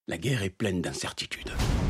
La guerre est pleine d'incertitudes.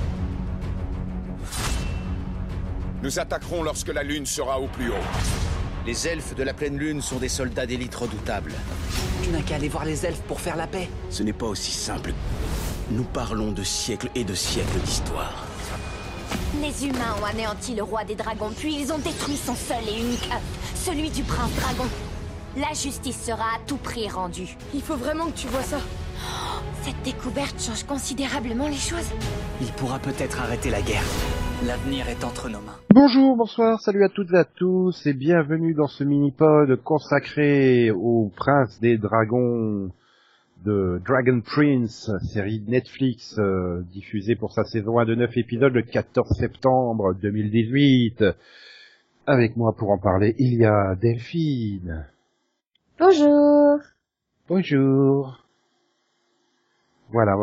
Nous attaquerons lorsque la lune sera au plus haut. Les elfes de la pleine lune sont des soldats d'élite redoutables. Tu n'as qu'à aller voir les elfes pour faire la paix. Ce n'est pas aussi simple. Nous parlons de siècles et de siècles d'histoire. Les humains ont anéanti le roi des dragons, puis ils ont détruit son seul et unique œuf, celui du prince dragon. La justice sera à tout prix rendue. Il faut vraiment que tu vois ça. Cette découverte change considérablement les choses. Il pourra peut-être arrêter la guerre. L'avenir est entre nos mains. Bonjour, bonsoir, salut à toutes et à tous, et bienvenue dans ce mini-pod consacré au prince des dragons de Dragon Prince, série Netflix, diffusée pour sa saison 1 de 9 épisodes le 14 septembre 2018. Avec moi pour en parler, il y a Delphine. Bonjour. Bonjour. Voilà.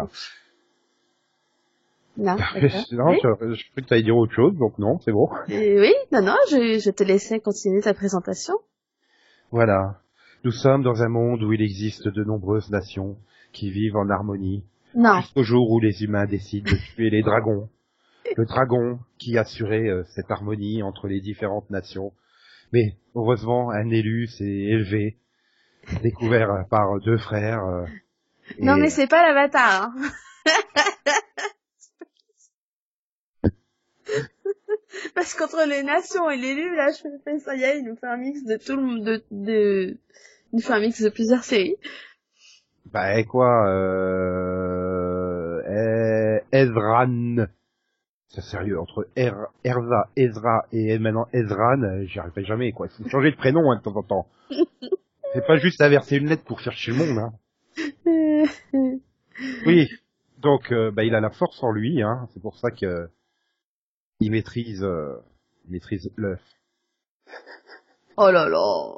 Non, non, oui. je croyais que tu allais dire autre chose, donc non, c'est bon. Oui, non, je te laissais continuer ta présentation. Voilà. Nous sommes dans un monde où il existe de nombreuses nations qui vivent en harmonie. Non. Jusqu'au jour où les humains décident de tuer les dragons. Le dragon qui assurait cette harmonie entre les différentes nations. Mais heureusement, un élu s'est élevé, découvert par deux frères. Non, mais c'est pas l'avatar. Hein. Parce qu'entre les nations et l'élu, là, je fais ça y est, il nous fait un mix de tout le monde, il nous fait un mix de plusieurs séries. Bah, quoi, Ezran. C'est sérieux, entre Erza, Ezra et maintenant Ezran, j'y arriverai jamais, quoi. Il faut changer de prénom, hein, de temps en temps. C'est pas juste inverser une lettre pour faire chez le monde, hein. Oui. Donc, il a la force en lui, hein. C'est pour ça que, il maîtrise l'œuf. Oh là là.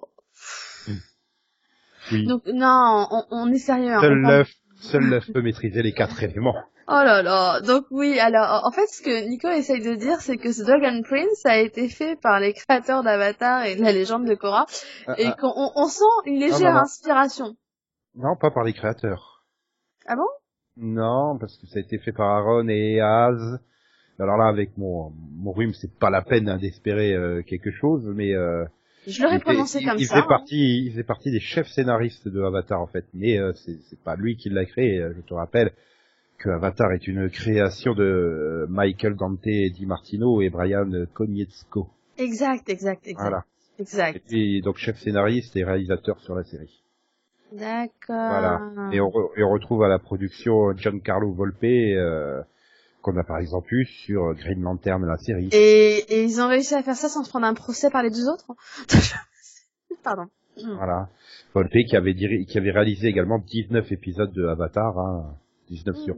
Oui. Donc, non, on est sérieux. Seul l'œuf peut maîtriser les 4 éléments. Oh là là. Donc oui, alors, en fait, ce que Nico essaye de dire, c'est que ce Dragon Prince a été fait par les créateurs d'Avatar et de la légende de Korra, et qu'on sent une légère inspiration. Non, pas par les créateurs. Ah bon? Non, parce que ça a été fait par Aaron et Az. Alors là, avec mon rhume, c'est pas la peine hein, d'espérer quelque chose, mais je l'aurais prononcé comme ça. Il faisait partie des chefs scénaristes de Avatar en fait, mais c'est pas lui qui l'a créé. Je te rappelle que Avatar est une création de Michael Dante Di Martino et Brian Konietzko. Exact. Voilà. Exact. Et puis, donc chef scénariste et réalisateur sur la série. D'accord. Voilà. Et on retrouve à la production Giancarlo Volpe, qu'on a par exemple eu sur Green Lantern, la série. Et ils ont réussi à faire ça sans se prendre un procès par les deux autres. Pardon. Voilà. Volpe qui avait réalisé également 19 épisodes de Avatar, hein. 19 sur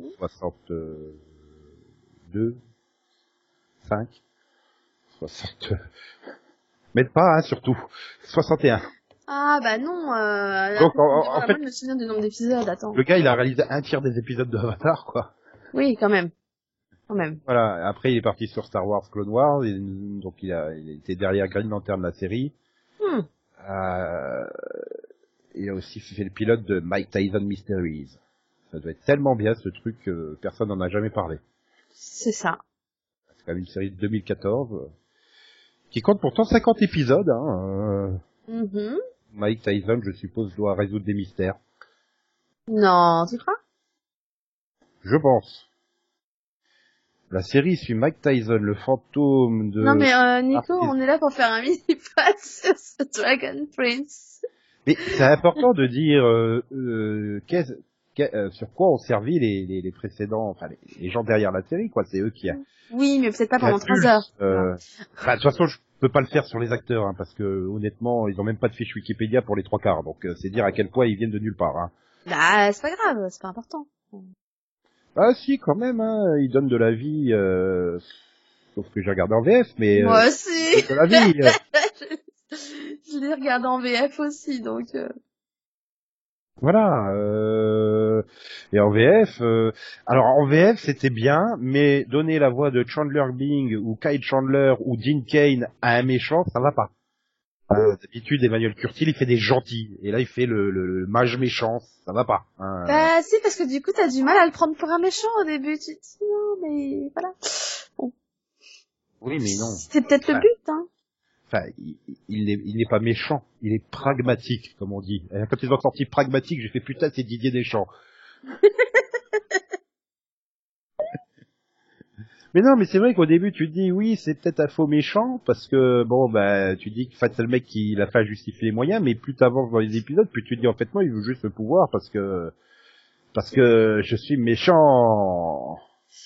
62, 5, 60. Mais pas, hein, surtout. 61. Ah, bah non, donc, en fait, je me souviens du nombre d'épisodes, attends. Le gars, il a réalisé un tiers des épisodes de Avatar, quoi. Oui, quand même. Voilà. Après, il est parti sur Star Wars Clone Wars, donc il était derrière Green Lantern de la série. Il a aussi fait le pilote de Mike Tyson Mysteries. Ça doit être tellement bien, ce truc, que personne n'en a jamais parlé. C'est ça. C'est quand même une série de 2014, qui compte pourtant 50 épisodes, hein. Mike Tyson, je suppose, doit résoudre des mystères. Non, tu crois? Je pense. La série suit Mike Tyson, le fantôme de... Non mais Nico, on est là pour faire un mini-pod sur ce Dragon Prince. Mais c'est important de dire sur quoi ont servi les précédents, enfin les gens derrière la série, quoi. C'est eux qui a... Oui, mais peut-être pas pendant 3 heures. De toute façon, je peux pas le faire sur les acteurs, hein, parce que honnêtement, ils ont même pas de fiche Wikipédia pour les 3/4, donc c'est dire à quel point ils viennent de nulle part. Hein. Bah, c'est pas grave, c'est pas important. Ah si, quand même, hein, ils donnent de la vie, sauf que j'ai regardé en VF, mais... Moi aussi. De la vie. Je l'ai regardé en VF aussi, donc... Voilà, et en VF, alors en VF c'était bien, mais donner la voix de Chandler Bing ou Kyle Chandler ou Dean Cain à un méchant, ça va pas. D'habitude, Emmanuel Curtil, il fait des gentils. Et là, il fait le mage méchant. Ça va pas. Hein. Bah, si, parce que du coup, t'as du mal à le prendre pour un méchant au début. Tu te dis, non, mais voilà. Bon. Oui, mais non. C'était peut-être le but, hein. Enfin, il n'est pas méchant. Il est pragmatique, comme on dit. Et quand ils ont sorti pragmatique, j'ai fait putain, c'est Didier Deschamps. Mais non, mais c'est vrai qu'au début, tu te dis, oui, c'est peut-être un faux méchant, parce que, bon, bah, tu dis que c'est le mec qui l'a fait à justifier les moyens, mais plus t'avances dans les épisodes, plus tu te dis, en fait, moi, il veut juste le pouvoir, parce que je suis méchant.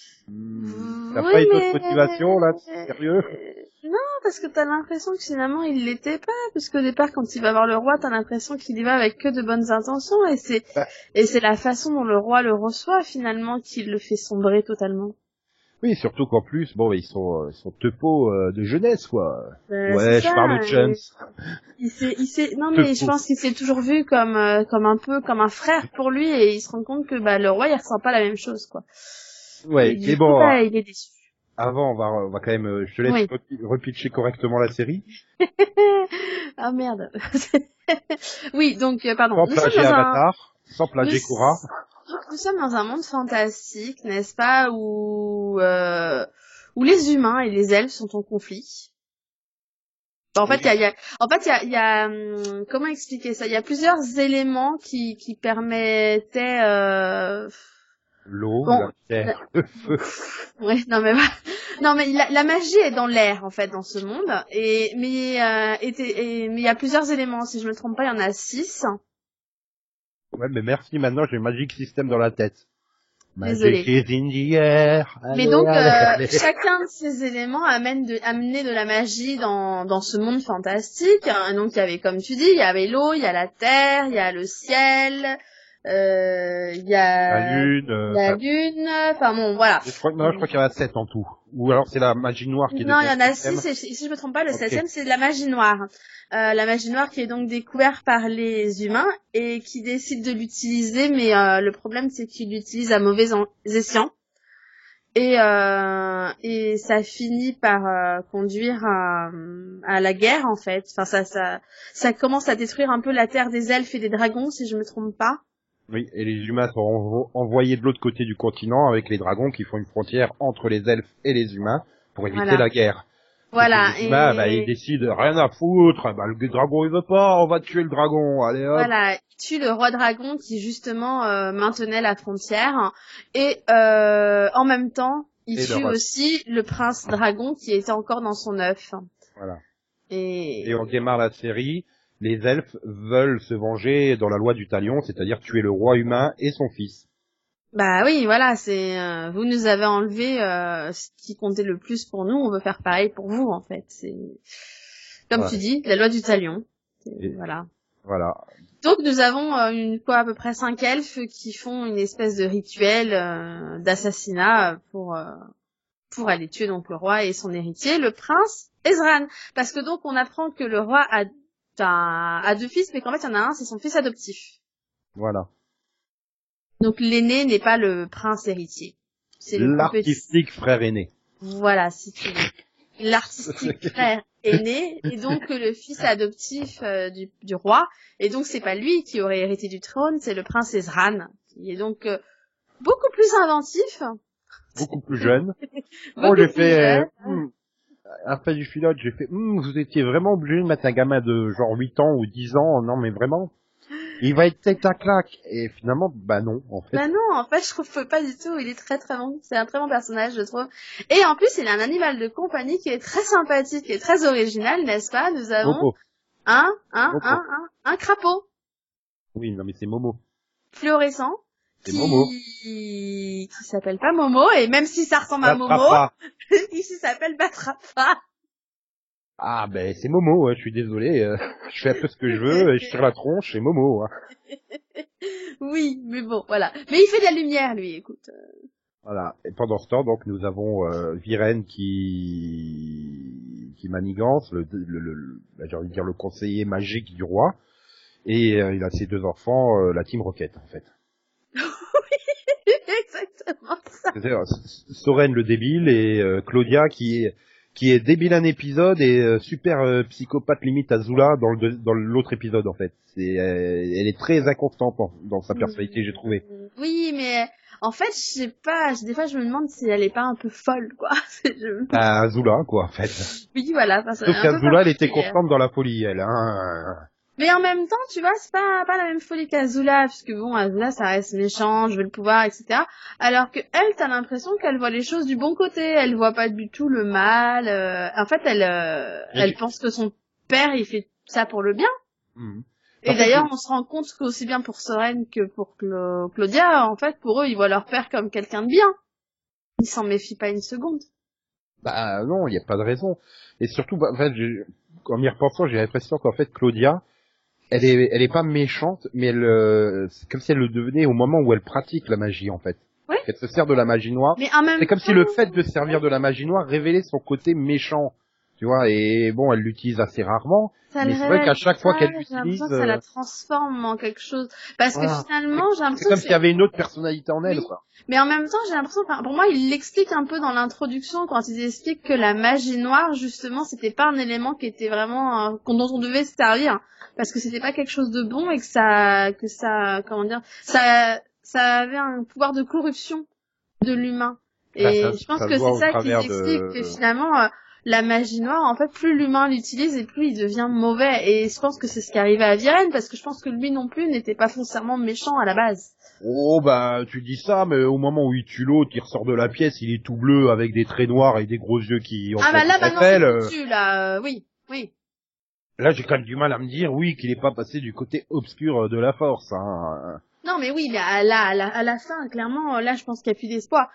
T'as Oui, pas une mais... autre motivation, là, sérieux? Non, parce que t'as l'impression que finalement, il l'était pas, puisqu'au départ, quand il va voir le roi, t'as l'impression qu'il y va avec que de bonnes intentions, et c'est la façon dont le roi le reçoit, finalement, qui le fait sombrer totalement. Oui, surtout qu'en plus, bon, ils sont teupos de jeunesse, quoi. Ouais, je parle de James. Non, mais je pense qu'il s'est toujours vu comme un peu comme un frère pour lui, et il se rend compte que le roi, il ressent pas la même chose, quoi. Ouais, et bon. Il est déçu. Avant, on va quand même, je te laisse repitcher correctement la série. Ah merde. Oui, donc pardon. Sans plagier Avatar, sans plagier Korra. Nous sommes dans un monde fantastique, n'est-ce pas, où les humains et les elfes sont en conflit. En fait, il y a comment expliquer ça? Il y a plusieurs éléments qui permettaient l'eau, la terre, le feu. Ouais, non mais la magie est dans l'air en fait dans ce monde mais il y a plusieurs éléments, si je me trompe pas, il y en a 6. Ouais, mais merci, maintenant j'ai Magic System dans la tête. Désolée. Magic is in the air. Mais donc allez. Chacun de ces éléments amenait de la magie dans ce monde fantastique. Donc il y avait, comme tu dis, il y avait l'eau, il y a la terre, il y a le ciel, il y a la lune, enfin bon, voilà. Je crois qu'il y en a 7 en tout. Ou alors c'est la magie noire qui est Non, il y en a 6, et si je me trompe pas, le 7e, c'est la magie noire. La magie noire qui est donc découverte par les humains et qui décident de l'utiliser, mais le problème c'est qu'ils l'utilisent à mauvais escient. Et ça finit par conduire à la guerre en fait. Enfin ça commence à détruire un peu la terre des elfes et des dragons, si je me trompe pas. Oui, et les humains sont envoyés de l'autre côté du continent avec les dragons qui font une frontière entre les elfes et les humains pour éviter la guerre. Voilà. Les humains, ils décident rien à foutre. Le dragon il veut pas, on va tuer le dragon. Allez hop. Voilà, il tue le roi dragon qui justement maintenait la frontière et en même temps il tue aussi le prince dragon qui était encore dans son œuf. Voilà. Et on démarre la série. Les elfes veulent se venger dans la loi du talion, c'est-à-dire tuer le roi humain et son fils. Bah oui, voilà, c'est vous nous avez enlevé ce qui comptait le plus pour nous, on veut faire pareil pour vous en fait. C'est comme tu dis, la loi du talion. Voilà. Voilà. Donc nous avons à peu près 5 elfes qui font une espèce de rituel d'assassinat pour aller tuer donc le roi et son héritier, le prince Ezran. Parce que donc on apprend que le roi a 2 fils, mais qu'en fait il y en a un, c'est son fils adoptif. Voilà. Donc l'aîné n'est pas le prince héritier. C'est l'artistique frère aîné. Voilà, si tu veux. L'artistique frère aîné, et donc le fils adoptif du roi. Et donc c'est pas lui qui aurait hérité du trône, c'est le prince Ezran, qui est donc beaucoup plus inventif. Beaucoup plus jeune. J'ai fait... après du pilote, j'ai fait... vous étiez vraiment obligé de mettre un gamin de genre 8 ans ou 10 ans, non mais vraiment. Il va être tête à claque. Et finalement, non, en fait. Non, en fait, je trouve pas du tout. Il est très très bon. C'est un très bon personnage, je trouve. Et en plus, il a un animal de compagnie qui est très sympathique et très original, n'est-ce pas? Nous avons Momo. un crapaud. Oui, non mais c'est Momo. Fluorescent. C'est Momo. Qui s'appelle pas Momo, et même si ça ressemble à Momo, il s'appelle Batrapa. Ah c'est Momo, ouais, je suis désolé, je fais un peu ce que je veux, et je tire la tronche, c'est Momo. Hein. Oui, mais bon, voilà. Mais il fait de la lumière, lui, écoute. Voilà, et pendant ce temps, donc, nous avons Viren qui manigance, j'ai envie de dire le conseiller magique du roi, et il a ses 2 enfants, la Team Rocket, en fait. Oui, exactement ça. C'est-à-dire, Soren le débile, et Claudia qui qui est débile un épisode et super psychopathe limite Azula dans l'autre épisode en fait. Elle est très inconstante dans sa personnalité, j'ai trouvé. Oui, mais en fait, je sais pas, des fois je me demande si elle est pas un peu folle, quoi. Azula, quoi, en fait. Oui, voilà. Sauf qu'Azula, elle était constante dans la folie, elle, hein. Mais en même temps, tu vois, c'est pas la même folie qu'Azula, puisque bon, Azula, ça reste méchant, je veux le pouvoir, etc. Alors que elle, t'as l'impression qu'elle voit les choses du bon côté, elle voit pas du tout le mal. En fait, elle pense que son père, il fait ça pour le bien. Mmh. Et d'ailleurs, on se rend compte qu'aussi bien pour Soren que pour Claudia, en fait, pour eux, ils voient leur père comme quelqu'un de bien. Ils s'en méfient pas une seconde. Bah non, il y a pas de raison. Et surtout, en fait, en y repensant, j'ai l'impression qu'en fait, Claudia, elle est pas méchante, mais c'est comme si elle le devenait au moment où elle pratique la magie, en fait. Oui. Elle se sert de la magie noire. Mais en même c'est comme temps... si le fait de servir de la magie noire révélait son côté méchant. Tu vois, et bon, elle l'utilise assez rarement. Mais c'est vrai qu'à chaque fois qu'elle l'utilise... ça la transforme en quelque chose. Parce que finalement, j'ai l'impression c'est comme s'il y avait une autre personnalité en elle, quoi. Mais en même temps, j'ai l'impression, pour moi, il l'explique un peu dans l'introduction quand il explique que la magie noire, justement, c'était pas un élément qui était vraiment, dont on devait se servir. Parce que c'était pas quelque chose de bon et que ça, comment dire, ça avait un pouvoir de corruption de l'humain. Et je pense que c'est ça qui explique que finalement, la magie noire, en fait, plus l'humain l'utilise et plus il devient mauvais. Et je pense que c'est ce qui arrivait à Viren, parce que je pense que lui non plus n'était pas foncièrement méchant à la base. Oh, bah, tu dis ça, mais au moment où il tue l'autre, il ressort de la pièce, il est tout bleu avec des traits noirs et des gros yeux qui... Ah bah là, maintenant c'est foutu, là, oui. Là, j'ai quand même du mal à me dire, oui, qu'il est pas passé du côté obscur de la force, hein. Non, mais oui, mais à la fin, clairement, là, je pense qu'il n'y a plus d'espoir.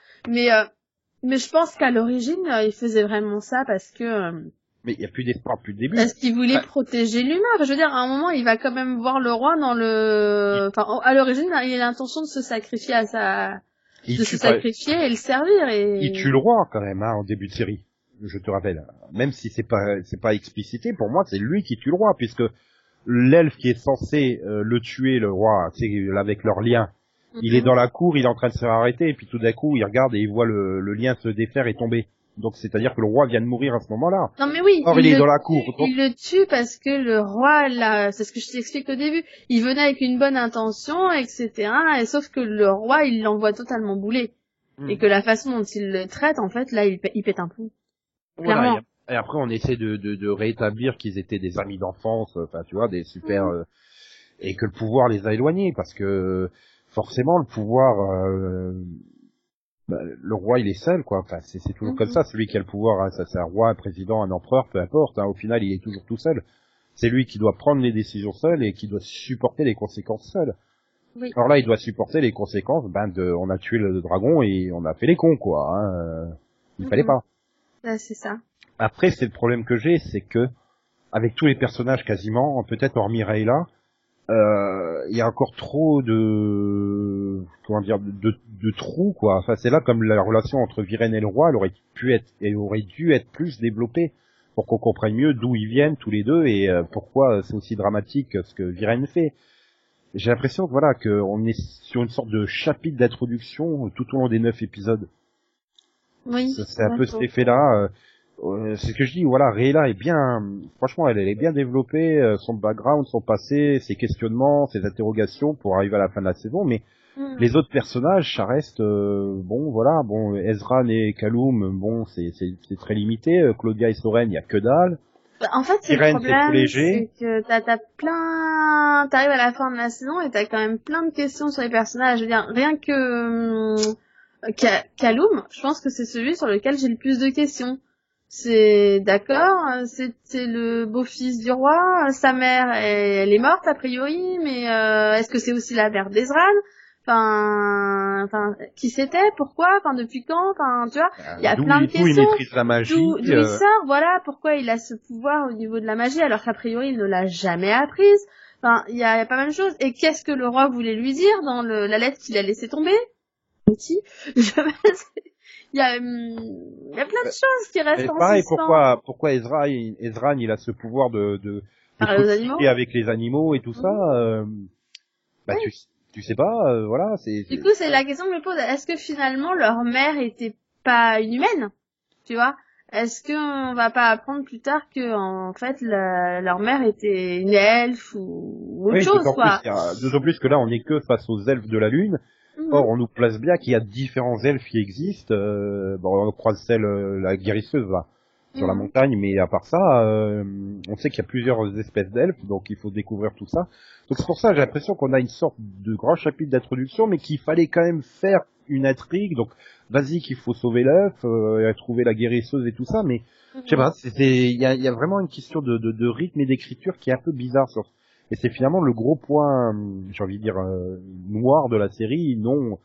Mais je pense qu'à l'origine, il faisait vraiment ça parce que... Mais il n'y a plus d'espoir depuis le début. Parce qu'il voulait protéger l'humain. Enfin, je veux dire, à un moment, il va quand même voir le roi dans le... Enfin, à l'origine, il a l'intention de se sacrifier sacrifier et le servir. Il tue le roi, quand même, hein, en début de série. Je te rappelle. Même si c'est pas explicité, pour moi, c'est lui qui tue le roi, puisque l'elfe qui est censé le tuer, le roi, c'est avec leur lien. Il est dans la cour, il est en train de se faire arrêter, et puis tout d'un coup, il regarde et il voit le lien se défaire et tomber. Donc, c'est-à-dire que le roi vient de mourir à ce moment-là. Non, mais oui. Or, il est dans la cour. Donc... Il le tue parce que le roi, là, c'est ce que je t'explique au début. Il venait avec une bonne intention, etc. Et sauf que le roi, il l'envoie totalement bouler. Et que la façon dont il le traite, en fait, là, il pète un plomb. Clairement. Voilà, et après, on essaie de rétablir qu'ils étaient des amis d'enfance, enfin, tu vois, des super... et que le pouvoir les a éloignés, parce que forcément, le pouvoir... le roi, il est seul, quoi. Enfin, c'est toujours comme ça. Celui qui a le pouvoir, hein, ça, c'est un roi, un président, un empereur, peu importe. Hein, au final, il est toujours tout seul. C'est lui qui doit prendre les décisions seul et qui doit supporter les conséquences seul. Oui. Alors là, il doit supporter les conséquences. On a tué le dragon et on a fait les cons, quoi. Hein. Il fallait pas. Ouais, c'est ça. Après, c'est le problème que j'ai, c'est que avec tous les personnages quasiment, peut-être hormis Rayla, il y a encore trop de trous, quoi. Enfin, c'est là comme la relation entre Viren et le roi, elle aurait dû être plus développée pour qu'on comprenne mieux d'où ils viennent tous les deux et pourquoi c'est aussi dramatique ce que Viren fait. J'ai l'impression que voilà, qu'on est sur une sorte de chapitre d'introduction tout au long des 9 épisodes. Oui. C'est un peu cet effet-là. C'est ce que je dis, voilà, Rayla est bien, franchement, elle est bien développée, son background, son passé, ses questionnements, ses interrogations pour arriver à la fin de la saison, mais les autres personnages, ça reste, Ezran et Kaloum, bon, c'est très limité, Claudia et Soren, il y a que dalle. En fait, c'est le problème, c'est que t'arrives à la fin de la saison et t'as quand même plein de questions sur les personnages. Je veux dire, rien que Kaloum, je pense que c'est celui sur lequel j'ai le plus de questions. C'est d'accord, c'est le beau-fils du roi, sa mère, elle est morte a priori, mais est-ce que c'est aussi la mère d'Ezran? Enfin, qui c'était? Pourquoi? Enfin, depuis quand? Enfin, tu vois, il y a plein de questions. D'où il maîtrise la magie. D'où il sort, voilà, pourquoi il a ce pouvoir au niveau de la magie, alors qu'a priori il ne l'a jamais apprise. Enfin, il y a pas mal de choses. Et qu'est-ce que le roi voulait lui dire dans la lettre qu'il a laissé tomber? Il y a plein de choses qui restent en pareil, suspens. pourquoi Ezran, il a ce pouvoir de communiquer avec les animaux et tout ça, tu sais pas, voilà, Du coup, c'est la question que je me pose. Est-ce que finalement leur mère était pas une humaine? Tu vois? est-ce qu'on va pas apprendre plus tard que en fait leur mère était une elfe ou autre chose, quoi. D'autant plus que là, on est que face aux elfes de la Lune. Or, on nous place bien qu'il y a différents elfes qui existent. On croise celle, la guérisseuse, là, sur la montagne, mais à part ça, on sait qu'il y a plusieurs espèces d'elfes, donc il faut découvrir tout ça. Donc c'est pour ça, j'ai l'impression qu'on a une sorte de grand chapitre d'introduction, mais qu'il fallait quand même faire une intrigue. Donc, vas-y qu'il faut sauver l'elfe, trouver la guérisseuse et tout ça, mais je sais pas, il y a vraiment une question de rythme et d'écriture qui est un peu bizarre sur. Et c'est finalement le gros point, j'ai envie de dire, noir de la série. Non,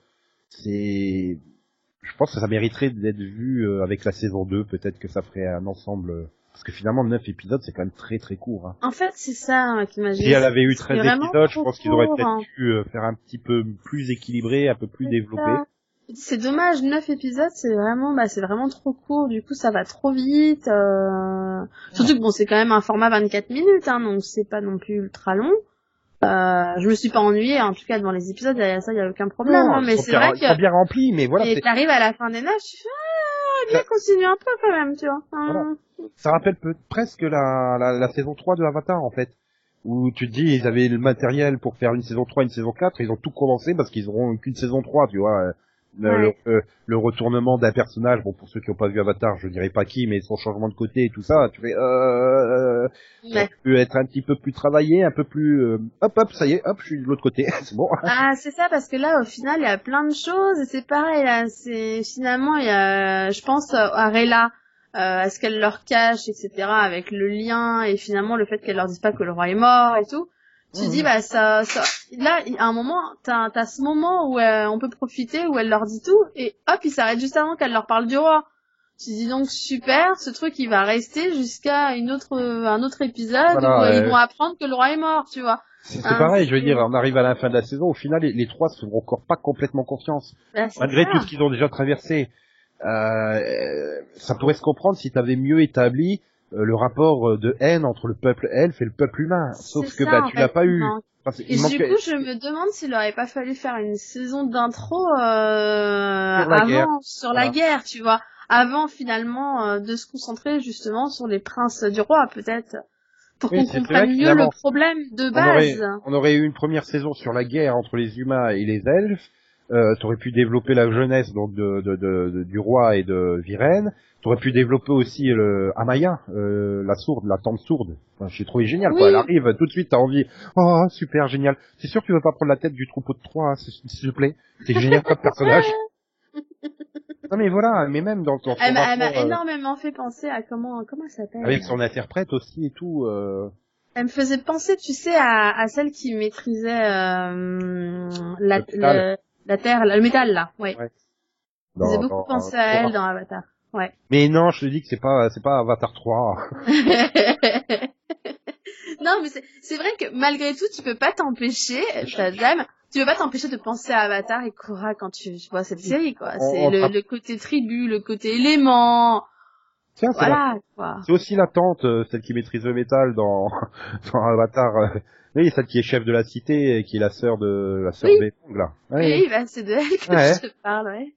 je pense que ça mériterait d'être vu avec la saison 2. Peut-être que ça ferait un ensemble. Parce que finalement, 9 épisodes, c'est quand même très très court. Hein. En fait, c'est ça qui m'a gêné. Si elle avait eu 13 épisodes, je pense qu'ils auraient peut-être pu faire un petit peu plus équilibré, un peu plus développé. Ça. C'est dommage, 9 épisodes, c'est vraiment trop court, du coup ça va trop vite, surtout que bon, c'est quand même un format 24 minutes, hein, donc c'est pas non plus ultra long. Je me suis pas ennuyée, en tout cas devant les épisodes, ça y a aucun problème, non, hein, mais c'est vrai que... Ils sont bien remplis, mais voilà. Et t'arrives à la fin des 9, tu fais, bien continuer un peu quand même, tu vois. Voilà. Ça rappelle presque la saison 3 de Avatar, en fait. Où tu te dis, ils avaient le matériel pour faire une saison 3, une saison 4, ils ont tout condensé parce qu'ils auront qu'une saison 3, tu vois. Le retournement d'un personnage, bon, pour ceux qui n'ont pas vu Avatar, je dirais pas qui, mais son changement de côté et tout ça, tu fais, ça peut être un petit peu plus travaillé, un peu plus, hop, ça y est, hop, je suis de l'autre côté, c'est bon. Ah, c'est ça, parce que là, au final, il y a plein de choses, et c'est pareil, là, finalement, il y a, je pense, à Rayla, à ce qu'elle leur cache, etc., avec le lien, et finalement, le fait qu'elle leur dise pas que le roi est mort et tout. Tu dis, bah, ça, là, à un moment, t'as ce moment où on peut profiter, où elle leur dit tout, et hop, il s'arrête juste avant qu'elle leur parle du roi. Tu dis donc, super, ce truc, il va rester jusqu'à un autre épisode, voilà, où ils vont apprendre que le roi est mort, tu vois. C'est pareil, je veux dire, on arrive à la fin de la saison, au final, les trois se font encore pas complètement confiance. Bah, malgré tout ce qu'ils ont déjà traversé. Ça pourrait se comprendre si t'avais mieux établi le rapport de haine entre le peuple elfe et le peuple humain. Sauf que tu l'as pas eu. Et du coup, je me demande s'il aurait pas fallu faire une saison d'intro sur la guerre, tu vois, avant finalement de se concentrer justement sur les princes du roi, peut-être, pour qu'on comprenne mieux le problème de base. On aurait eu une première saison sur la guerre entre les humains et les elfes. T'aurais pu développer la jeunesse donc du roi et de Virène. T'aurais pu développer aussi le Amaya, la sourde, la tante sourde. Enfin, j'ai trouvé génial, quoi. Elle arrive tout de suite, t'as envie. Oh, super, génial. C'est sûr que tu veux pas prendre la tête du troupeau de Troie, hein, s'il te plaît. C'est génial comme personnage. Non mais voilà, mais même dans ton elle m'a énormément fait penser à comment elle s'appelle. Avec son interprète aussi et tout. Elle me faisait penser, tu sais, à celle qui maîtrisait la terre, le métal là, ouais. Je faisais beaucoup penser à elle dans Avatar. Ouais. Mais non, je te dis que c'est pas Avatar 3. Non, mais c'est vrai que malgré tout, tu peux pas t'empêcher, Shazam, tu peux pas t'empêcher de penser à Avatar et Korra quand tu vois cette série, quoi. C'est le côté tribu, le côté élément. Tiens, voilà, quoi. C'est aussi la tante, celle qui maîtrise le métal dans Avatar. Oui, celle qui est chef de la cité et qui est la sœur des Fong, là. Oui, bah, c'est de elle que je te parle, ouais.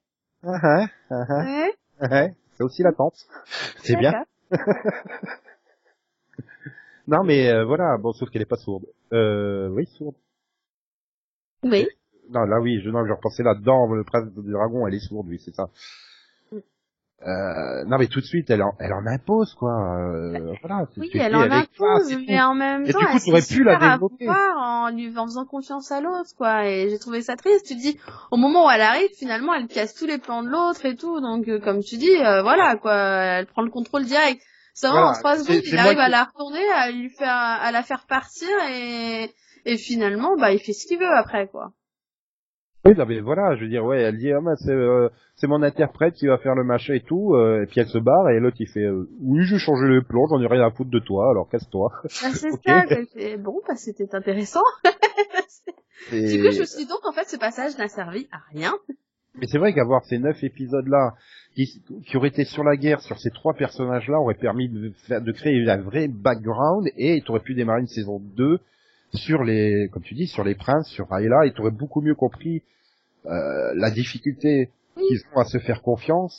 Ouais, c'est aussi la tante. C'est bien. Non, mais voilà, bon, sauf qu'elle est pas sourde. Oui, sourde. Oui. Non, là, oui, je repensais là-dedans, le prince du dragon, elle est sourde, oui, c'est ça. Non, mais tout de suite, elle en impose, quoi. Voilà. Oui, elle en impose, mais en même temps, elle aurait pu la développer en faisant confiance à l'autre, quoi. Et j'ai trouvé ça triste. Tu te dis, au moment où elle arrive, finalement, elle casse tous les plans de l'autre et tout. Donc, comme tu dis, voilà, quoi. Elle prend le contrôle direct. C'est vraiment en 3 secondes, il arrive à la retourner, à la faire partir et finalement, bah, il fait ce qu'il veut après, quoi. Oui, non, mais voilà, je veux dire, ouais, elle dit, c'est mon interprète qui va faire le machin et tout, et puis elle se barre, et l'autre il fait, oui, j'ai changé les plans, j'en ai rien à foutre de toi, alors casse-toi. Bah, c'est ça, c'est bon, bah, c'était intéressant. Du coup, je me suis dit donc, en fait, ce passage n'a servi à rien. Mais c'est vrai qu'avoir ces 9 épisodes-là, qui auraient été sur la guerre, sur ces 3 personnages-là, aurait permis de créer un vrai background, et t'aurais pu démarrer une saison 2, sur comme tu dis, sur les princes, sur Rayla, et t'aurais beaucoup mieux compris la difficulté qu'ils ont à se faire confiance,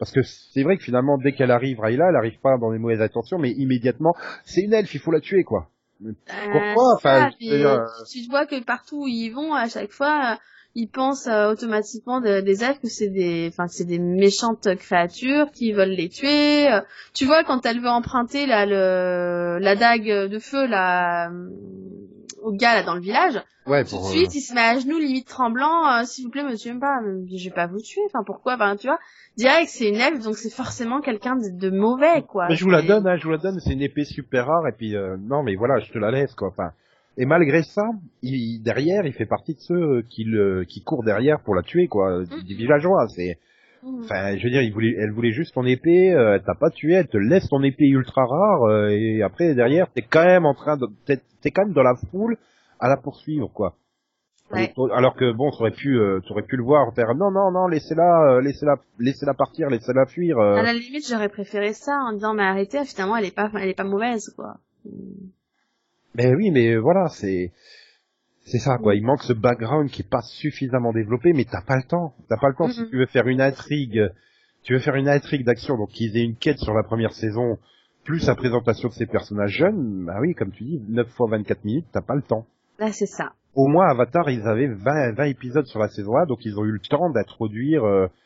Parce que c'est vrai que finalement, dès qu'elle arrive, Rayla, elle arrive pas dans les mauvaises intentions, mais immédiatement, c'est une elfe, il faut la tuer, quoi. Pourquoi? Enfin, tu vois que partout où ils vont, à chaque fois, ils pensent automatiquement des elfes que c'est des méchantes créatures qui veulent les tuer. Tu vois quand elle veut emprunter là la dague de feu là au gars là dans le village, ouais, tout de suite il se met à genoux limite tremblant, s'il vous plaît me tuez pas, je vais pas vous tuer, enfin pourquoi, enfin tu vois, direct c'est une elfe donc c'est forcément quelqu'un de mauvais quoi. Mais je vous la donne, c'est une épée super rare et puis non mais voilà, je te la laisse quoi. Enfin, et malgré ça, derrière, il fait partie de ceux qui courent derrière pour la tuer quoi, des villageois, c'est enfin, je veux dire, elle voulait juste ton épée, elle t'a pas tué, elle te laisse ton épée ultra rare, et après, derrière, t'es quand même t'es quand même dans la foule à la poursuivre, quoi. Ouais. Alors que bon, t'aurais pu le voir faire, non, laissez-la partir, laissez-la fuir. À la limite, j'aurais préféré ça, en disant, mais arrêtez, finalement, elle est pas mauvaise, quoi. Mais oui, mais voilà, c'est ça quoi, il manque ce background qui est pas suffisamment développé, mais t'as pas le temps si tu veux faire une intrigue, d'action, donc qu'ils aient une quête sur la première saison, plus la présentation de ces personnages jeunes, bah oui, comme tu dis, 9 fois 24 minutes, t'as pas le temps. Là, c'est ça. Au moins, Avatar, ils avaient 20 épisodes sur la saison 1, donc ils ont eu le temps d'introduire,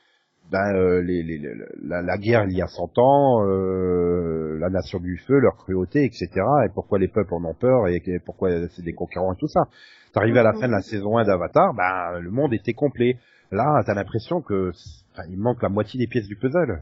la guerre il y a 100 ans, la nation du feu, leur cruauté, etc. Et pourquoi les peuples en ont peur et pourquoi c'est des conquérants et tout ça. T'arrives à la fin de la saison 1 d'Avatar, le monde était complet. Là, t'as l'impression que, il manque la moitié des pièces du puzzle.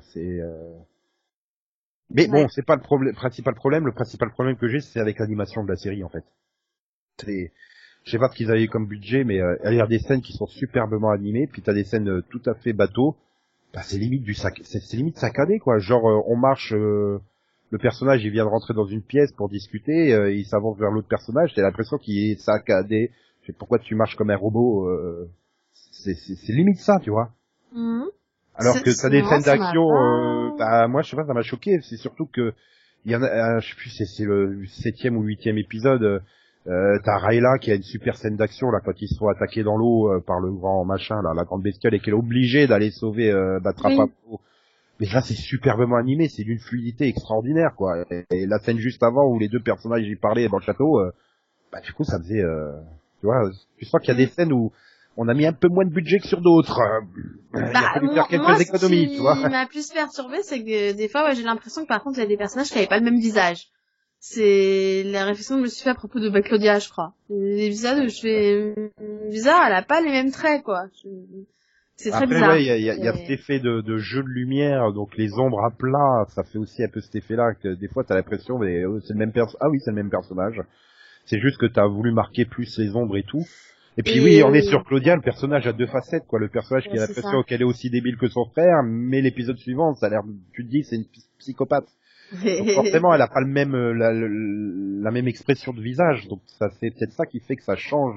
Mais bon, c'est pas le principal problème. Le principal problème que j'ai, c'est avec l'animation de la série, en fait. Je sais pas ce qu'ils avaient comme budget, mais il y a des scènes qui sont superbement animées, puis t'as des scènes tout à fait bateau. C'est limite c'est limite saccadé quoi, genre on marche, le personnage il vient de rentrer dans une pièce pour discuter, il s'avance vers l'autre personnage, t'as l'impression qu'il est saccadé. Je sais pourquoi tu marches comme un robot, c'est limite ça, tu vois. Alors que t'as des scènes d'action, moi je sais pas, ça m'a choqué, c'est surtout que il y en a, je sais plus, c'est le 7e ou 8e épisode. T'as Rayla qui a une super scène d'action là quand ils se font attaquer dans l'eau par le grand machin là, la grande bestiole, et qu'elle est obligée d'aller sauver Batrapa. Oui. Mais là c'est superbement animé, c'est d'une fluidité extraordinaire quoi. Et la scène juste avant où les deux personnages y parlaient dans le château, du coup ça faisait, tu vois, tu sens qu'il y a des scènes où on a mis un peu moins de budget que sur d'autres. Il a fallu faire quelques économies, tu vois. Ce qui m'a plus perturbé, c'est que des fois j'ai l'impression que par contre il y a des personnages qui avaient pas le même visage. C'est la réflexion que je me suis fait à propos de Claudia, je crois. Les visages, je fais bizarre, elle a pas les mêmes traits, quoi. C'est très bizarre. Après, ouais, il y a cet effet de jeu de lumière, donc les ombres à plat, ça fait aussi un peu cet effet-là, que des fois t'as l'impression, mais c'est le même c'est le même personnage. C'est juste que t'as voulu marquer plus les ombres et tout. Et puis oui, on est sur Claudia, le personnage a deux facettes, quoi. Le personnage qui a l'impression qu'elle est aussi débile que son frère, mais l'épisode suivant, ça a l'air, tu te dis, c'est une psychopathe. Donc forcément, elle a pas le même la même expression de visage, donc ça c'est peut-être ça qui fait que ça change.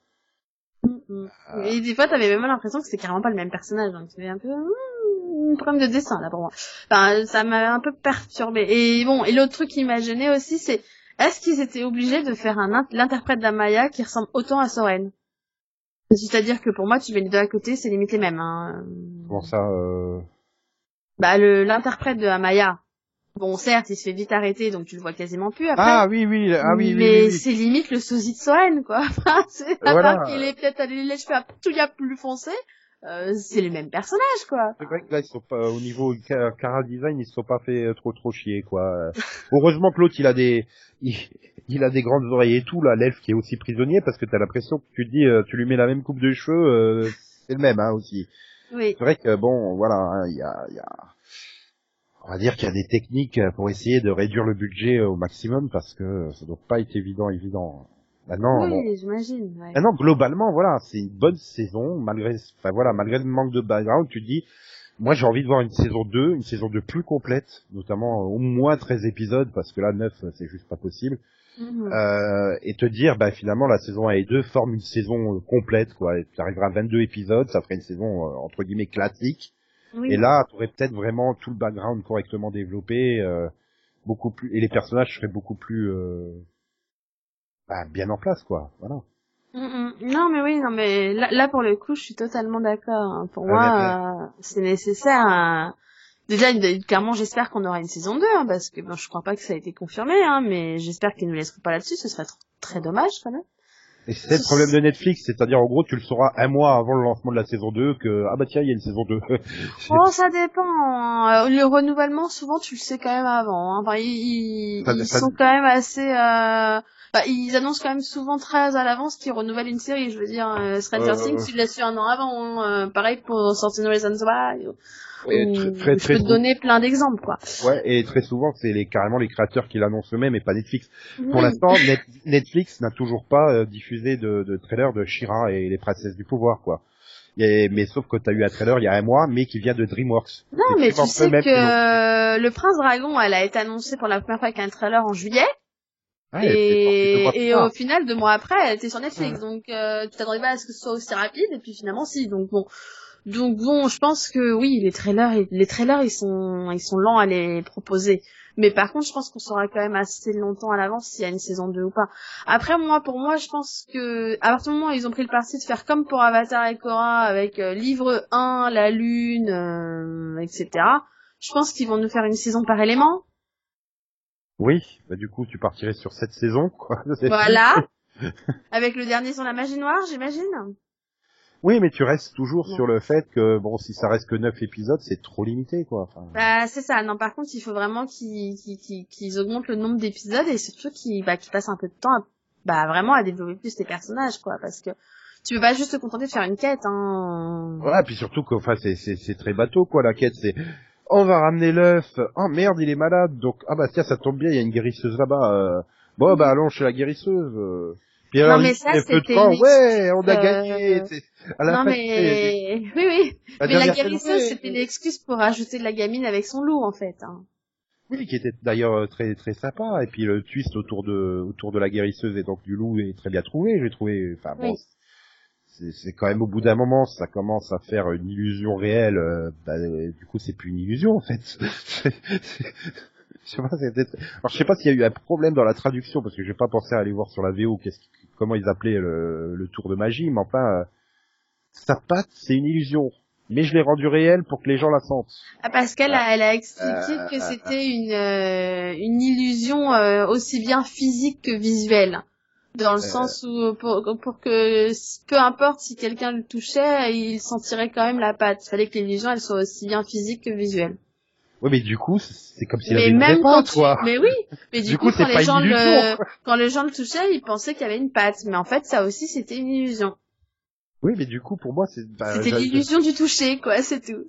Et des fois, t'avais même l'impression que c'était carrément pas le même personnage, donc c'était un peu un problème de dessin là pour moi. Enfin, ça m'a un peu perturbé. Et bon, et l'autre truc qui m'a gêné aussi, c'est est-ce qu'ils étaient obligés de faire l'interprète d'Amaya qui ressemble autant à Soren? C'est-à-dire que pour moi, tu mets les deux à côté, c'est limite les mêmes. Hein. Comment ça l'interprète de Amaya. Bon, certes, il se fait vite arrêter, donc tu le vois quasiment plus après. Ah oui. Mais c'est limite le sosie de Soren, quoi. Enfin, c'est à part qu'il est peut-être allé les cheveux un plus foncés, c'est les mêmes personnages, quoi. C'est vrai que là, ils sont pas, au niveau Cara Design, ils se sont pas fait trop chier, quoi. Heureusement que l'autre, il a des grandes oreilles et tout, là, l'elfe qui est aussi prisonnier, parce que t'as l'impression que tu te dis, tu lui mets la même coupe de cheveux, c'est le même, hein, aussi. Oui. C'est vrai que bon, voilà, hein, il y a on va dire qu'il y a des techniques pour essayer de réduire le budget au maximum, parce que ça doit pas être évident. Maintenant, oui, j'imagine. Ouais. Maintenant, globalement, voilà, c'est une bonne saison, malgré le manque de background, tu te dis, moi j'ai envie de voir une saison 2 plus complète, notamment au moins 13 épisodes, parce que là 9 c'est juste pas possible. Et te dire, finalement la saison 1 et 2 forment une saison complète, quoi. Et tu arriveras à 22 épisodes, ça ferait une saison entre guillemets classique. Oui. Et là, tu aurais peut-être vraiment tout le background correctement développé, beaucoup plus, et les personnages seraient beaucoup plus bien en place, quoi. Voilà. Non mais là pour le coup, je suis totalement d'accord. Hein. Pour moi, c'est nécessaire. déjà, clairement, j'espère qu'on aura une saison 2, hein, parce que je crois pas que ça a été confirmé, hein, mais j'espère qu'ils ne laisseront pas là-dessus, ce serait très dommage, quand même. Et c'est le problème de Netflix, c'est-à-dire, en gros, tu le sauras un mois avant le lancement de la saison 2 que, ah bah tiens, il y a une saison 2. Oh, ça dépend, hein. Le renouvellement, souvent, tu le sais quand même avant, hein. Enfin, ils sont quand même assez, ils annoncent quand même souvent très à l'avance qu'ils renouvellent une série. Je veux dire, Stranger Things, tu l'as su un an avant. Hein. Pareil pour Sorting Reasons Why. Je peux te donner plein d'exemples, quoi. Ouais, et très souvent, c'est carrément les créateurs qui l'annoncent eux-mêmes et pas Netflix. Pour l'instant, Netflix n'a toujours pas diffusé de trailer de She-Ra et les princesses du pouvoir, quoi. Mais sauf que t'as eu un trailer il y a un mois, mais qui vient de DreamWorks. Non, mais tu sais que le Prince Dragon, elle a été annoncée pour la première fois avec un trailer en juillet. Ah, et au final, 2 mois après, elle était sur Netflix. Donc, tu t'attendais pas à ce que ce soit aussi rapide. Et puis finalement, si. Donc bon, je pense que oui, les trailers, ils sont lents à les proposer. Mais par contre, je pense qu'on saura quand même assez longtemps à l'avance s'il y a une saison 2 ou pas. Après, pour moi, je pense que à partir du moment où ils ont pris le parti de faire comme pour Avatar et Korra avec livre 1, la lune, etc. Je pense qu'ils vont nous faire une saison par élément. Oui, bah du coup, tu partirais sur 7 saisons, quoi. Voilà. Avec le dernier sur la magie noire, j'imagine. Oui, mais tu restes toujours sur le fait que, bon, si ça reste que 9 épisodes, c'est trop limité, quoi. Enfin... Bah, c'est ça. Non, par contre, il faut vraiment qu'ils augmentent le nombre d'épisodes et surtout qu'ils passent un peu de temps vraiment à développer plus tes personnages, quoi, parce que tu peux pas juste te contenter de faire une quête, hein. Voilà, puis surtout que, enfin, c'est très bateau, quoi, la quête, c'est, on va ramener l'œuf, oh merde, il est malade, donc, ah bah tiens, ça tombe bien, il y a une guérisseuse là-bas, bon, bah allons chez la guérisseuse, Puis alors, non, mais ça, c'était... Ouais, on a gagné, à la non, fin, mais... Oui. Mais la guérisseuse, c'était une excuse pour rajouter de la gamine avec son loup, en fait, hein. Oui, qui était d'ailleurs très très sympa, et puis le twist autour de la guérisseuse et donc du loup est très bien trouvé, j'ai trouvé, enfin bon, c'est quand même au bout d'un moment, ça commence à faire une illusion réelle, du coup c'est plus une illusion en fait. Alors je sais pas s'il y a eu un problème dans la traduction, parce que j'ai pas pensé à aller voir sur la VO comment ils appelaient le tour de magie, mais enfin, sa patte c'est une illusion. Mais je l'ai rendue réelle pour que les gens la sentent. Ah, parce qu'elle a expliqué que c'était une illusion aussi bien physique que visuelle. Dans le sens où, pour que, peu importe si quelqu'un le touchait, il sentirait quand même la patte. Il fallait que l'illusion, elle soit aussi bien physique que visuelle. Oui, mais du coup, c'est comme s'il avait une vraie patte, quoi. Mais oui. Mais du coup, quand les gens le touchaient, ils pensaient qu'il y avait une patte. Mais en fait, ça aussi, c'était une illusion. Oui, mais du coup, pour moi, c'était l'illusion du toucher, quoi, c'est tout.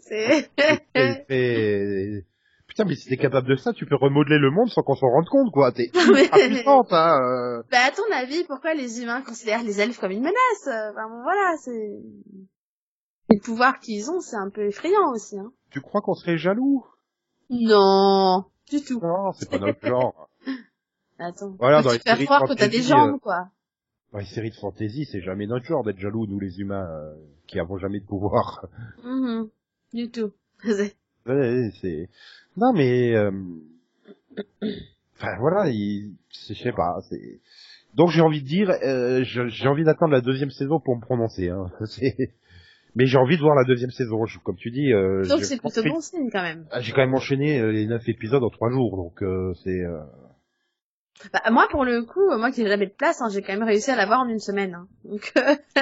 Putain, mais si t'es capable de ça, tu peux remodeler le monde sans qu'on s'en rende compte, quoi. T'es ultra puissante, hein. Bah, à ton avis, pourquoi les humains considèrent les elfes comme une menace? Bon, voilà, c'est... Le pouvoir qu'ils ont, c'est un peu effrayant aussi, hein. Tu crois qu'on serait jaloux? Non, du tout. Non, c'est pas notre genre. Attends, voilà, tu te faire croire que t'as des jambes, quoi. Dans les séries de fantasy, c'est jamais notre genre d'être jaloux, nous les humains, qui avons jamais de pouvoir. Du tout. C'est... Non, mais... Enfin, voilà, je sais pas, c'est... Donc j'ai envie de dire, j'ai envie d'attendre la deuxième saison pour me prononcer, hein. Mais j'ai envie de voir la deuxième saison, comme tu dis. Donc c'est plutôt bon signe, quand même. J'ai quand même enchaîné les 9 épisodes en 3 jours, donc c'est... Bah, moi, pour le coup, moi qui n'ai jamais de place, hein, j'ai quand même réussi à la voir en 1 semaine. Hein. Donc,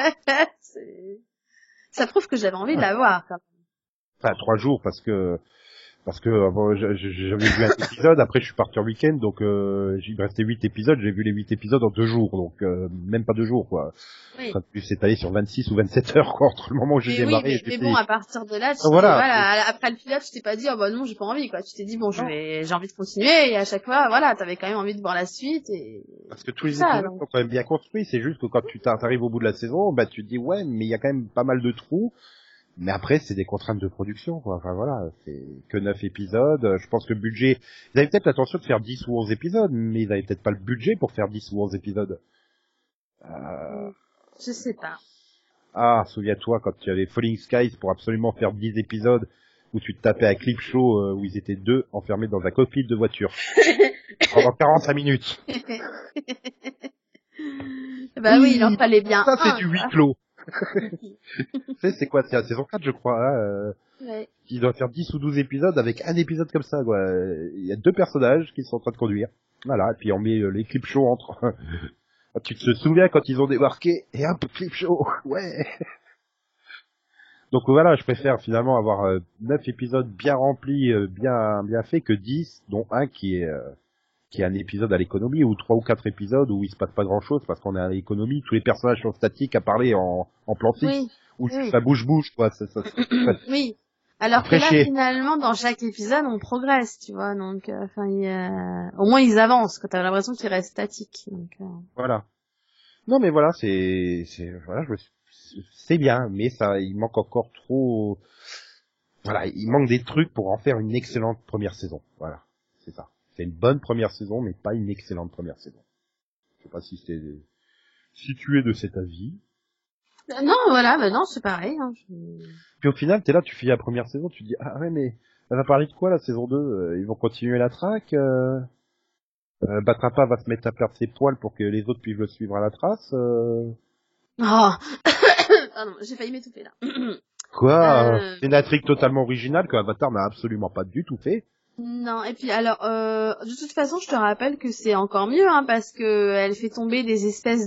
ça prouve que j'avais envie de la voir. Quand même. Enfin, 3 jours, parce que bon, j'avais vu un épisode, après je suis parti en week-end, donc il me restait 8 épisodes, j'ai vu les 8 épisodes en 2 jours, donc même pas 2 jours, quoi. Oui. Ça a pu s'étaler sur 26 ou 27 heures, quoi, entre le moment où j'ai démarré. Mais bon, à partir de là, voilà, après le pilote, tu t'es pas dit, oh bah non, j'ai pas envie, quoi. Tu t'es dit, bon, j'ai envie de continuer, et à chaque fois, voilà, t'avais quand même envie de voir la suite, et... Parce que tous les épisodes sont quand même bien construits, c'est juste que quand tu t'arrives au bout de la saison, bah tu te dis, ouais, mais il y a quand même pas mal de trous. Mais après, c'est des contraintes de production, quoi. Enfin, voilà, c'est que 9 épisodes. Je pense que le budget... Ils avaient peut-être l'intention de faire 10 ou 11 épisodes, mais ils avaient peut-être pas le budget pour faire 10 ou 11 épisodes. Je sais pas. Ah, souviens-toi, quand tu avais Falling Skies pour absolument faire 10 épisodes, où tu te tapais un clip show où ils étaient 2 enfermés dans un cockpit de voiture. Pendant 45 minutes. Bah oui, il en fallait bien. Ça, c'est du huis clos. C'est quoi, c'est la saison 4, je crois, là, ouais. qui doit faire 10 ou 12 épisodes avec un épisode comme ça, quoi. Il y a 2 personnages qui sont en train de conduire. Voilà, et puis on met les clips show entre. Tu te souviens quand ils ont débarqué, et hop, clip show, ouais. Donc voilà, je préfère finalement avoir 9 épisodes bien remplis, bien faits, que 10, dont un qui est un épisode à l'économie, ou 3 ou 4 épisodes où il se passe pas grand chose parce qu'on est à l'économie, tous les personnages sont statiques à parler en plan fixe, ou ça bouge, quoi. Ça, oui. Alors après, que là, finalement, dans chaque épisode, on progresse, tu vois, donc, au moins ils avancent, quand t'as l'impression qu'ils restent statiques, donc, Voilà. Non, mais voilà, voilà, c'est bien, mais ça, il manque encore trop, voilà, il manque des trucs pour en faire une excellente première saison. Voilà. C'est ça. C'est une bonne première saison, mais pas une excellente première saison. Je sais pas si tu es de cet avis. Non, voilà, non, c'est pareil, hein. Puis au final, t'es là, tu finis la première saison, tu te dis, ah ouais, mais elle va parler de quoi, la saison 2? Ils vont continuer la traque, Batrapa va se mettre à perdre ses poils pour que les autres puissent le suivre à la trace, Oh. Pardon, j'ai failli m'étouffer, là. Quoi? C'est une intrigue totalement originale que Avatar n'a absolument pas du tout fait. Non, et puis alors, de toute façon, je te rappelle que c'est encore mieux, hein, parce que elle fait tomber des espèces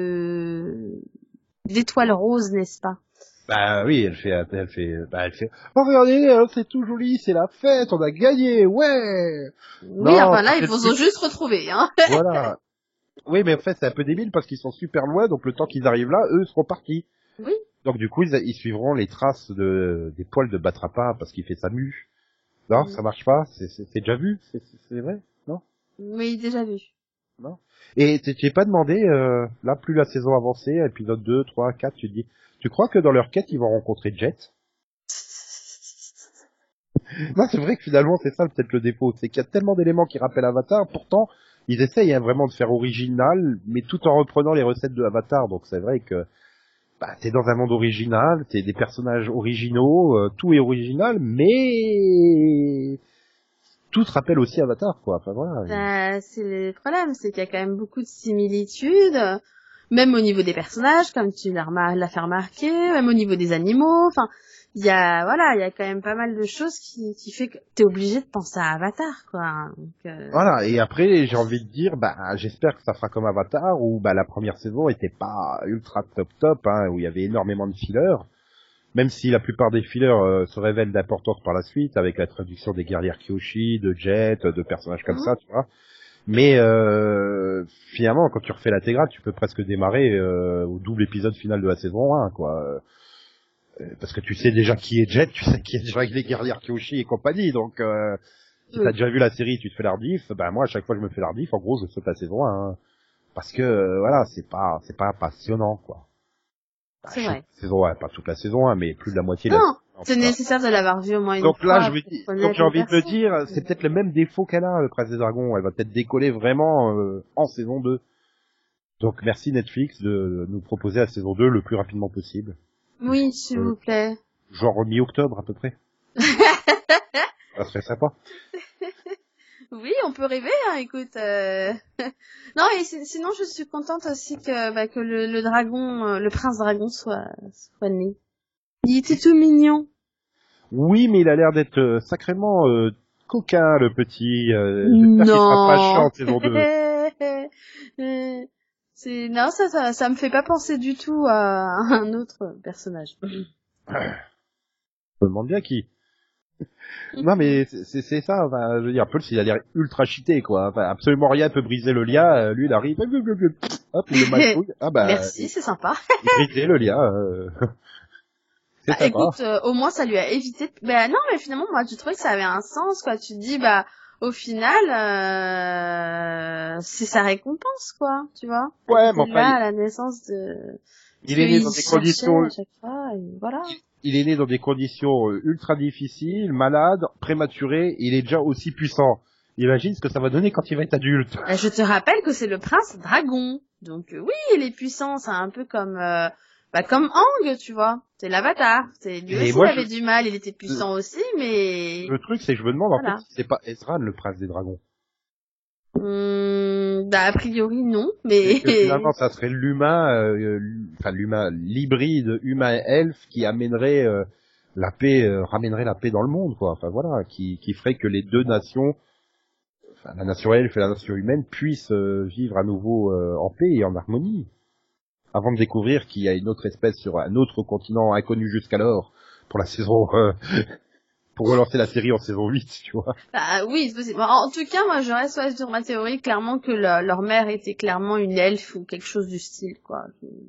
d'étoiles roses, n'est-ce pas? Bah oui, elle fait, oh regardez, c'est tout joli, c'est la fête, on a gagné, ouais! Oui, non, enfin là, ils vont juste retrouver, hein. Voilà. Oui, mais en fait, c'est un peu débile parce qu'ils sont super loin, donc le temps qu'ils arrivent là, eux seront partis. Oui. Donc du coup, ils suivront les traces des poils de Batrapa parce qu'il fait sa mue. Non, ça marche pas, c'est déjà vu, c'est vrai, non? Oui, déjà vu. Non. Et t'es pas demandé, là, plus la saison avançait, épisode 2, 3, 4, tu te dis, tu crois que dans leur quête, ils vont rencontrer Jet? Non, c'est vrai que finalement, c'est ça peut-être le défaut, c'est qu'il y a tellement d'éléments qui rappellent Avatar, pourtant, ils essayent vraiment de faire original, mais tout en reprenant les recettes de Avatar, donc c'est vrai que t'es dans un monde original, t'es des personnages originaux, tout est original, mais tout te rappelle aussi Avatar, quoi. Enfin voilà. C'est le problème, c'est qu'il y a quand même beaucoup de similitudes, même au niveau des personnages, comme tu l'as fait remarquer, même au niveau des animaux. Enfin, il y a quand même pas mal de choses qui fait que t'es obligé de penser à Avatar, quoi. Donc, Voilà. Et après, j'ai envie de dire, j'espère que ça fera comme Avatar, où la première saison était pas ultra top, hein, où il y avait énormément de fillers. Même si la plupart des fillers se révèlent d'importance par la suite, avec la traduction des guerrières Kyoshi, de Jet, de personnages comme ça, tu vois. Mais finalement, quand tu refais l'intégrale, tu peux presque démarrer au double épisode final de la saison 1, quoi. Parce que tu sais déjà qui est Jet, tu sais qui est déjà les guerrières Kyoshi et compagnie, donc si t'as déjà vu la série, tu te fais l'ardif, moi à chaque fois que je me fais l'ardif, en gros je saute la saison 1, hein, parce que voilà, c'est pas passionnant, quoi. C'est vrai. Saison 1, pas toute la saison 1, mais plus de la moitié. Non, c'est nécessaire de l'avoir vu au moins une fois. Donc là, j'ai envie de me dire, c'est peut-être le même défaut qu'elle a, le Prince des Dragons. Elle va peut-être décoller vraiment en saison 2. Donc merci Netflix de nous proposer la saison 2 le plus rapidement possible. Oui, s'il vous plaît. Genre mi-octobre à peu près. Ça serait sympa. Oui, on peut rêver, hein, écoute. Non, et sinon, je suis contente aussi que le dragon, le prince dragon soit né. Il était tout mignon. Oui, mais il a l'air d'être sacrément coquin, le petit. Non. Qu'il sera pas chiant en saison 2. Non, ça me fait pas penser du tout à un autre personnage. Je me demande bien qui. Non, mais c'est ça, je veux dire, Paul, il a l'air ultra cheaté, quoi. Enfin, absolument rien peut briser le lien, lui, il arrive, hop, il le matouille. Merci, c'est sympa. Il brise le lien, c'est sympa. Écoute, au moins, ça lui a évité, non, mais finalement, moi, tu trouvais que ça avait un sens, quoi. Tu te dis, au final, c'est sa récompense, quoi, tu vois. Ouais, mais enfin. À la naissance de... Il est né dans des conditions... à chaque fois, et voilà. Il est né dans des conditions ultra difficiles, malade, prématuré, il est déjà aussi puissant. Imagine ce que ça va donner quand il va être adulte. Je te rappelle que c'est le prince dragon. Donc oui, il est puissant, c'est un peu comme Aang, tu vois. C'est l'avatar. Lui aussi, il avait du mal, il était puissant aussi, mais... Le truc, c'est que je me demande, en fait, si c'est pas Ezran, le prince des dragons. A priori, non, mais... Finalement, ça serait l'hybride humain-elfe qui amènerait la paix ramènerait la paix dans le monde, quoi. Enfin voilà, qui ferait que les deux nations, enfin la nation elfe et la nation humaine, puissent vivre à nouveau en paix et en harmonie. Avant de découvrir qu'il y a une autre espèce sur un autre continent inconnu jusqu'alors pour la saison pour relancer la série en saison 8, tu vois. Bah oui, c'est possible. En tout cas, moi je reste sur ma théorie clairement que leur mère était clairement une elfe ou quelque chose du style, quoi.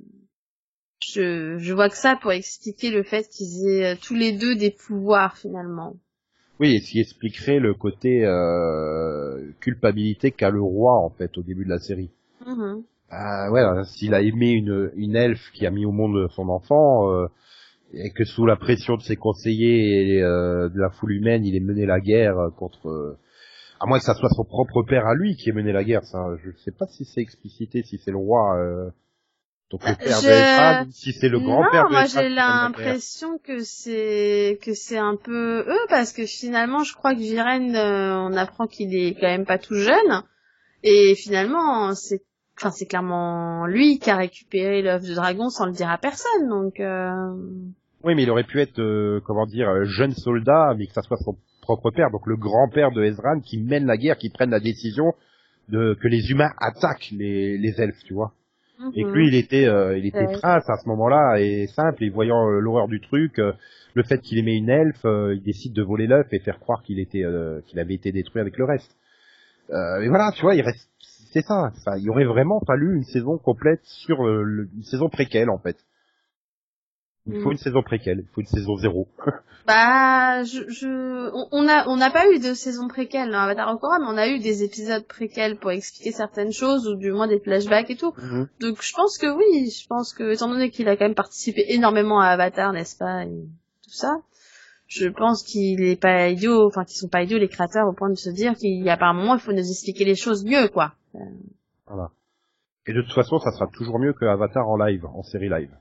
Je vois que ça pour expliquer le fait qu'ils aient tous les deux des pouvoirs finalement. Oui, et ce qui expliquerait le côté culpabilité qu'a le roi en fait au début de la série. Ouais, s'il a aimé une elfe qui a mis au monde son enfant, et que sous la pression de ses conseillers et de la foule humaine, il ait mené la guerre contre... à moins que ça soit son propre père à lui qui ait mené la guerre, ça. Je sais pas si c'est explicité, si c'est le roi... Donc le père de Ezra, si c'est le grand-père de Ezra. Non, moi j'ai l'impression que c'est un peu eux, parce que finalement je crois que Viren, on apprend qu'il est quand même pas tout jeune, et finalement c'est clairement lui qui a récupéré l'œuf de dragon sans le dire à personne, donc Oui, mais il aurait pu être, jeune soldat, mais que ça soit son propre père, donc le grand-père de Ezran qui mène la guerre, qui prenne la décision que les humains attaquent les elfes, tu vois. Et que lui, il était prince à ce moment-là, et simple, et voyant l'horreur du truc, le fait qu'il aimait une elfe, il décide de voler l'œuf et faire croire qu'il avait été détruit avec le reste. Et voilà, tu vois, c'est ça. Enfin, il aurait vraiment fallu une saison complète sur une saison préquelle, en fait. Il faut une saison préquelle, il faut une saison 0. Bah, on n'a pas eu de saison préquelle dans Avatar Korra, mais on a eu des épisodes préquels pour expliquer certaines choses, ou du moins des flashbacks et tout. Donc je pense que étant donné qu'il a quand même participé énormément à Avatar, n'est-ce pas, et tout ça, je pense qu'il est pas idiot, enfin qu'ils sont pas idiots les créateurs au point de se dire qu'il y a pas un moment il faut nous expliquer les choses mieux, quoi. Voilà. Et de toute façon, ça sera toujours mieux que Avatar en live, en série live.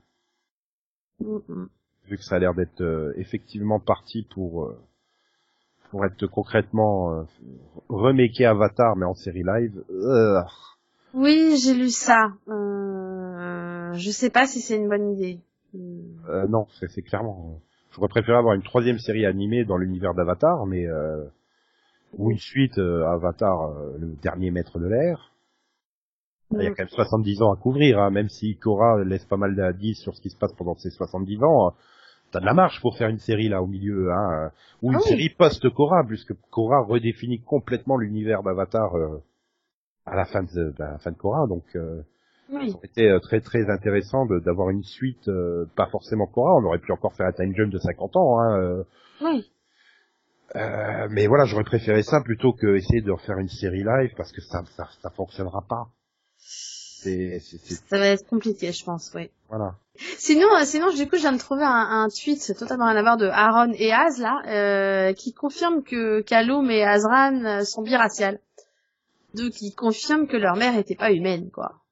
Vu que ça a l'air d'être effectivement parti pour être concrètement remaker Avatar mais en série live. Oui, j'ai lu ça. Je sais pas si c'est une bonne idée. Non, c'est clairement. J'aurais préféré avoir une troisième série animée dans l'univers d'Avatar, mais ou une suite Avatar, le dernier maître de l'air. Il y a quand même 70 ans à couvrir, hein, même si Korra laisse pas mal d'indices sur ce qui se passe pendant ces 70 ans. T'as de la marge pour faire une série là au milieu, hein, ou une série post-Korra, puisque Korra redéfinit complètement l'univers d'Avatar à la fin de Korra, donc ça aurait été très très intéressant d'avoir une suite, pas forcément Korra, on aurait pu encore faire un time jump de 50 ans, hein. Mais voilà, j'aurais préféré ça plutôt que essayer de refaire une série live, parce que ça fonctionnera pas. Ça va être compliqué, je pense, oui. Voilà. Sinon, du coup, je viens de trouver un tweet totalement rien à voir de Aaron et Az, là, qui confirme que Kaloum et Azran sont biraciales. Donc, ils confirment que leur mère était pas humaine, quoi.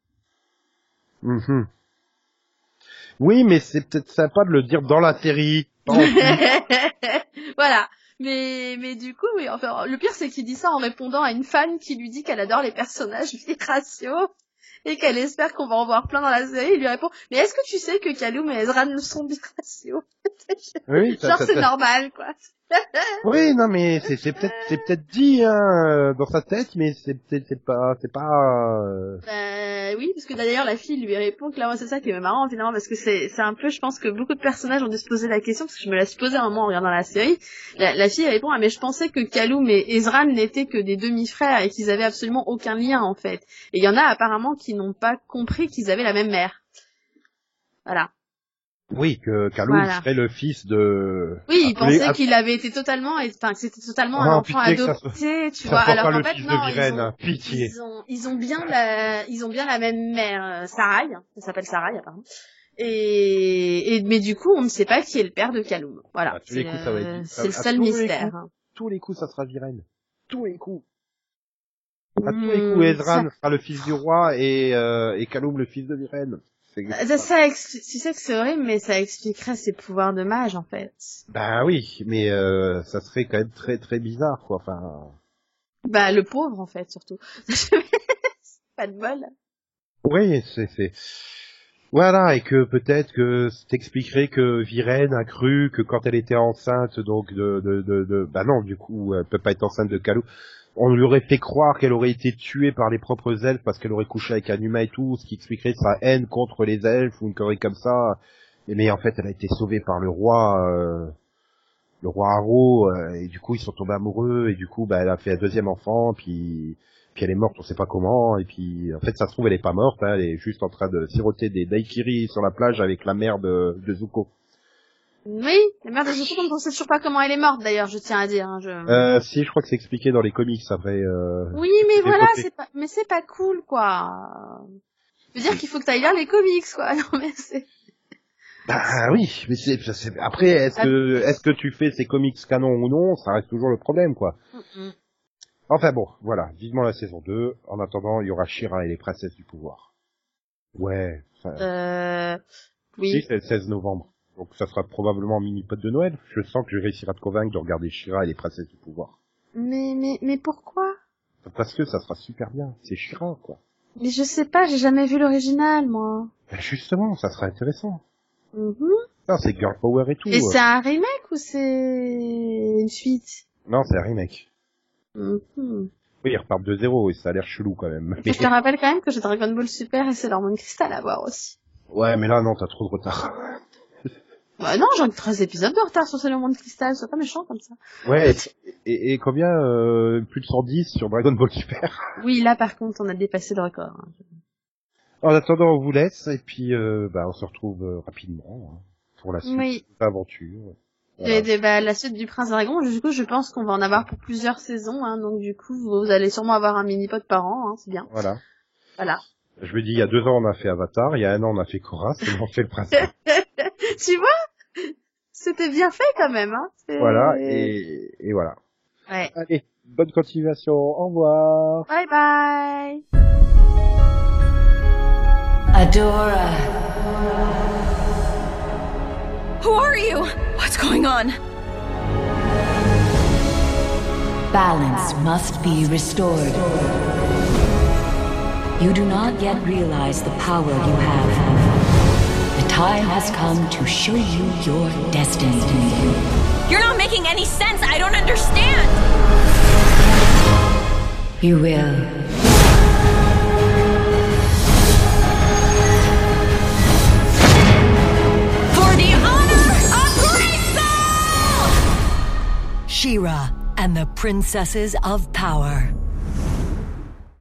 Oui, mais c'est peut-être sympa de le dire dans la série. Voilà. Mais du coup, oui, enfin, le pire, c'est qu'il dit ça en répondant à une fan qui lui dit qu'elle adore les personnages biraciaux. Et qu'elle espère qu'on va en voir plein dans la série, il lui répond « Mais est-ce que tu sais que Kaloum et Ezran sont biraciaux ?» Oui, genre c'est normal, quoi. Oui, non, mais c'est peut-être dit hein, dans sa tête, mais c'est pas. Oui, parce que d'ailleurs la fille lui répond que là, c'est ça qui est marrant finalement, parce que c'est un peu, je pense que beaucoup de personnages ont dû se poser la question, parce que je me la suis posée un moment en regardant la série. La fille répond mais je pensais que Kaloum et Ezran n'étaient que des demi-frères et qu'ils avaient absolument aucun lien en fait. Et il y en a apparemment qui n'ont pas compris qu'ils avaient la même mère. Voilà. Oui, que Kaloum serait le fils de... Oui, il pensait qu'il avait été totalement, enfin, que c'était totalement un enfant adopté, tu vois. Alors qu'en fait, non, ils ont bien la même mère, Sarai, elle s'appelle Sarai, apparemment. Mais du coup, on ne sait pas qui est le père de Kaloum. Voilà. C'est le seul mystère. Tous les coups, ça sera Viren. Tous les coups. À tous les coups, Ezran sera le fils du roi et Kaloum le fils de Viren. Tu sais que c'est horrible, mais ça expliquerait ses pouvoirs de mage, en fait. Bah oui, mais ça serait quand même très très bizarre, quoi. Enfin. Bah le pauvre, en fait, surtout. C'est pas de bol. Oui, Voilà, et que peut-être que t'expliquerait que Viren a cru que quand elle était enceinte, donc bah non, du coup, elle peut pas être enceinte de Kalou. On lui aurait fait croire qu'elle aurait été tuée par les propres elfes parce qu'elle aurait couché avec un humain et tout, ce qui expliquerait sa haine contre les elfes ou une connerie comme ça. Mais en fait, elle a été sauvée par le roi Harrow, et du coup, ils sont tombés amoureux, et du coup, bah, elle a fait un deuxième enfant, puis elle est morte, on sait pas comment, et puis en fait ça se trouve elle est pas morte, hein, elle est juste en train de siroter des daiquiris sur la plage avec la mère de Zuko. Oui, la mère de Zuko, on ne sait toujours pas comment elle est morte d'ailleurs, je tiens à dire. Si, je crois que c'est expliqué dans les comics après. Oui, mais voilà, c'est pas cool quoi. Je veux dire qu'il faut que t'ailles lire les comics quoi. Non mais c'est. Bah oui, mais après est-ce que tu fais ces comics canon ou non, ça reste toujours le problème quoi. Enfin bon, voilà, vivement la saison 2. En attendant, il y aura She-Ra et les princesses du pouvoir. Ouais. Oui. Si, c'est le 16 novembre. Donc ça sera probablement un mini-pod de Noël. Je sens que je réussirai à te convaincre de regarder She-Ra et les princesses du pouvoir. Mais pourquoi? Parce que ça sera super bien. C'est She-Ra, quoi. Mais je sais pas, j'ai jamais vu l'original, moi. Ben justement, ça sera intéressant. Non, c'est Girl Power et tout. Et c'est un remake ou c'est une suite? Non, c'est un remake. Oui, ils repartent de zéro et ça a l'air chelou quand même. Je te rappelle quand même que j'ai Dragon Ball Super et c'est l'hormone cristal à voir aussi. Ouais, mais là, non, t'as trop de retard. Bah non, j'ai 13 épisodes de retard sur Sailor Moon Crystal, c'est pas méchant comme ça. Ouais, et combien plus de 110 sur Dragon Ball Super? Oui, là par contre, on a dépassé le record. Hein. En attendant, on vous laisse, et puis on se retrouve rapidement pour la suite de l'aventure. Voilà. La suite du Prince Dragon, du coup, je pense qu'on va en avoir pour plusieurs saisons, hein, donc du coup, vous allez sûrement avoir un mini-pod par an, hein, c'est bien. Voilà. Je me dis, il y a 2 ans, on a fait Avatar, il y a 1 an, on a fait Korra, c'est on fait le Prince Dragon. Tu vois? C'était bien fait quand même, hein. Voilà, et voilà. Ouais. Allez, bonne continuation, au revoir. Bye bye. Adora. Who are you? What's going on? Balance must be restored. You do not yet realize the power you have. The time has come to show you your destiny. You're not making any sense. I don't understand. You will. She-Ra and the Princesses of Power.